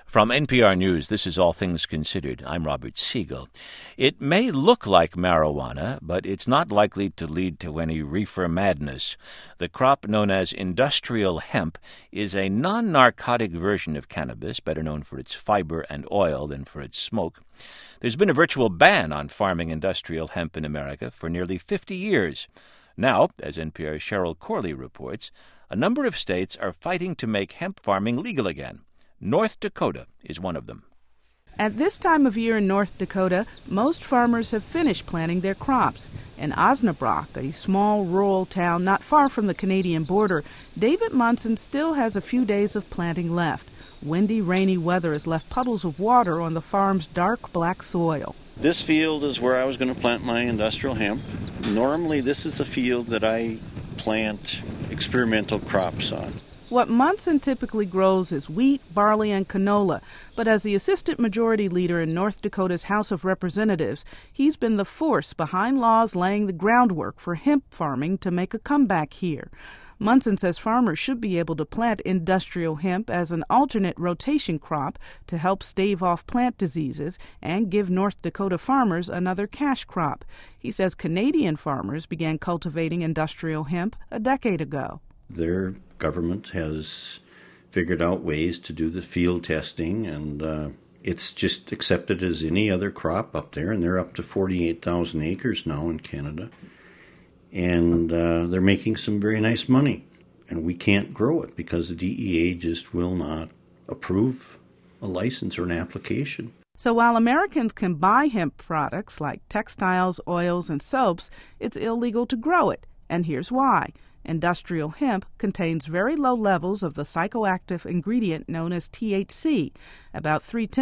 From NPR News, this is All Things Considered. I'm Robert Siegel. It may look like marijuana, but it's not likely to lead to any reefer madness. The crop known as industrial hemp is a non-narcotic version of cannabis, better known for its fiber and oil than for its smoke. There's been a virtual ban on farming industrial hemp in America for nearly 50 years. Now, as NPR's Cheryl Corley reports, a number of states are fighting to make hemp farming legal again. North Dakota is one of them. At this time of year in North Dakota, most farmers have finished planting their crops. In Osnabrück, a small rural town not far from the Canadian border, David Munson still has a few days of planting left. Windy, rainy weather has left puddles of water on the farm's dark black soil. This field is where I was going to plant my industrial hemp. Normally, this is the field that I plant experimental crops on. What Munson typically grows is wheat, barley, and canola, but as the assistant majority leader in North Dakota's House of Representatives, he's been the force behind laws laying the groundwork for hemp farming to make a comeback here. Munson says farmers should be able to plant industrial hemp as an alternate rotation crop to help stave off plant diseases and give North Dakota farmers another cash crop. He says Canadian farmers began cultivating industrial hemp a decade ago. Their government has figured out ways to do the field testing, and it's just accepted as any other crop up there, and they're up to 48,000 acres now in Canada. And they're making some very nice money, and we can't grow it because the DEA just will not approve a license or an application. So while Americans can buy hemp products like textiles, oils, and soaps, it's illegal to grow it, and here's why. Industrial hemp contains very low levels of the psychoactive ingredient known as THC, about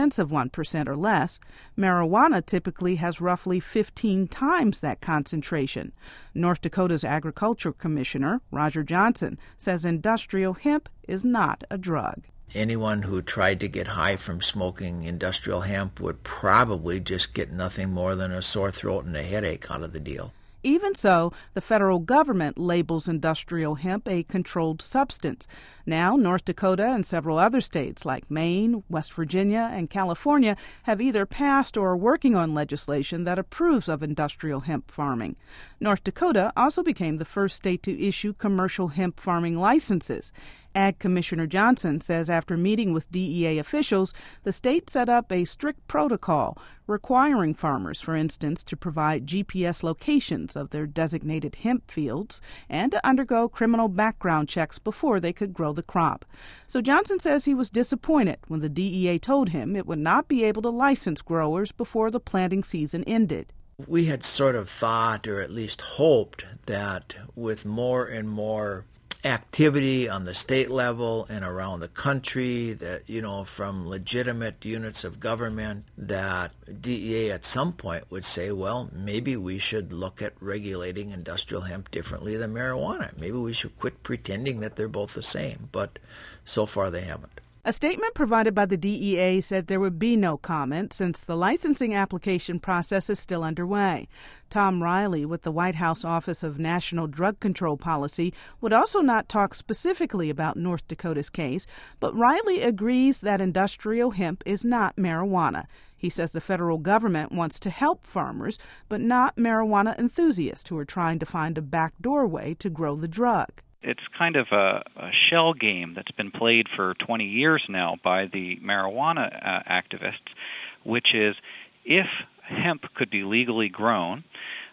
0.3% or less. Marijuana typically has roughly 15 times that concentration. North Dakota's Agriculture Commissioner, Roger Johnson, says industrial hemp is not a drug. Anyone who tried to get high from smoking industrial hemp would probably just get nothing more than a sore throat and a headache out of the deal. Even so, the federal government labels industrial hemp a controlled substance. Now, North Dakota and several other states like Maine, West Virginia, and California have either passed or are working on legislation that approves of industrial hemp farming. North Dakota also became the first state to issue commercial hemp farming licenses. Ag Commissioner Johnson says after meeting with DEA officials, the state set up a strict protocol requiring farmers, for instance, to provide GPS locations of their designated hemp fields and to undergo criminal background checks before they could grow the crop. So Johnson says he was disappointed when the DEA told him it would not be able to license growers before the planting season ended. We had sort of thought, or at least hoped, that with more and more activity on the state level and around the country, that, from legitimate units of government, that DEA at some point would say, well, maybe we should look at regulating industrial hemp differently than marijuana. Maybe we should quit pretending that they're both the same. But so far they haven't. A statement provided by the DEA said there would be no comment since the licensing application process is still underway. Tom Riley with the White House Office of National Drug Control Policy would also not talk specifically about North Dakota's case, but Riley agrees that industrial hemp is not marijuana. He says the federal government wants to help farmers, but not marijuana enthusiasts who are trying to find a backdoor way to grow the drug. It's kind of a shell game that's been played for 20 years now by the marijuana activists, which is if hemp could be legally grown,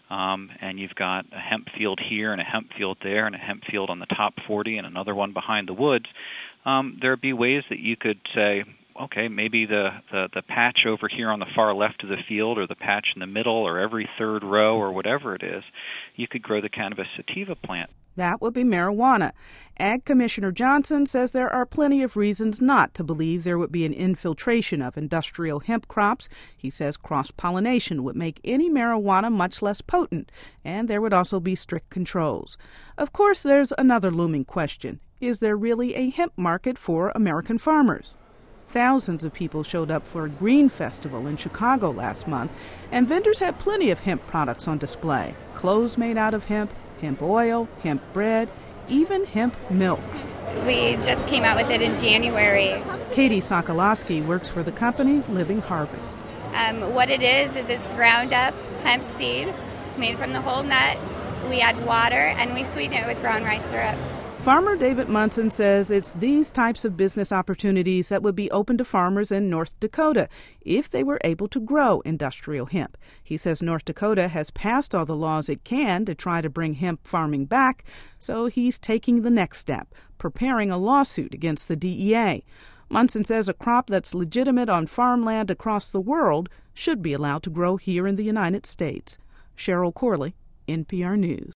and you've got a hemp field here and a hemp field there and a hemp field on the top 40 and another one behind the woods, there'd be ways that you could say, okay, maybe the patch over here on the far left of the field or the patch in the middle or every third row or whatever it is, you could grow the cannabis sativa plant. That would be marijuana. Ag Commissioner Johnson says there are plenty of reasons not to believe there would be an infiltration of industrial hemp crops. He says cross-pollination would make any marijuana much less potent, and there would also be strict controls. Of course, there's another looming question. Is there really a hemp market for American farmers? Thousands of people showed up for a green festival in Chicago last month, and vendors had plenty of hemp products on display. Clothes made out of hemp, hemp oil, hemp bread, even hemp milk. We just came out with it in January. Katie Sokolowski works for the company Living Harvest. What it is it's ground up hemp seed made from the whole nut. We add water and we sweeten it with brown rice syrup. Farmer David Munson says it's these types of business opportunities that would be open to farmers in North Dakota if they were able to grow industrial hemp. He says North Dakota has passed all the laws it can to try to bring hemp farming back, so he's taking the next step, preparing a lawsuit against the DEA. Munson says a crop that's legitimate on farmland across the world should be allowed to grow here in the United States. Cheryl Corley, NPR News.